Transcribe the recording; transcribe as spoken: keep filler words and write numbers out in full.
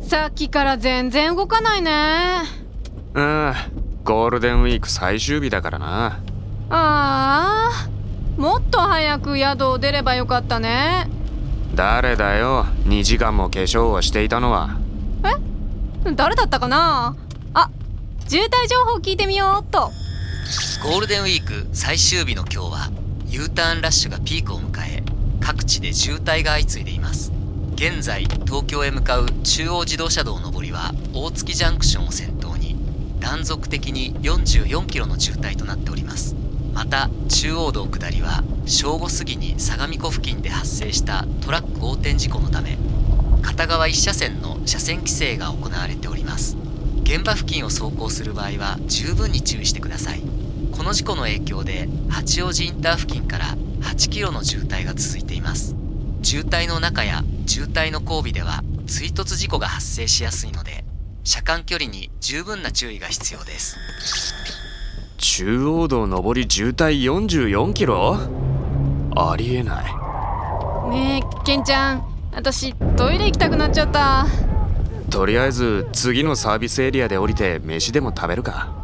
さっきから全然動かないね。 うん、ゴールデンウィーク最終日だからな。 あー、もっと早く宿を出ればよかったね。 誰だよ、にじかんも化粧をしていたのは。 え、誰だったかな。あ、渋滞情報聞いてみようっと。 ゴールデンウィーク最終日の今日は U ターンラッシュがピークを迎え、各地で渋滞が相次いでいます。現在東京へ向かう中央自動車道上りは大月ジャンクションを先頭に断続的によんじゅうよんキロの渋滞となっております。また中央道下りは正午過ぎに相模湖付近で発生したトラック横転事故のため片側いち車線の車線規制が行われております。現場付近を走行する場合は十分に注意してください。この事故の影響で八王子インター付近からはちキロの渋滞が続いています。渋滞の中や渋滞の後尾では追突事故が発生しやすいので車間距離に十分な注意が必要です。 中央道上り渋滞よんじゅうよんキロ？ありえない。 ねえケンちゃん、私トイレ行きたくなっちゃった。 とりあえず次のサービスエリアで降りて飯でも食べるか。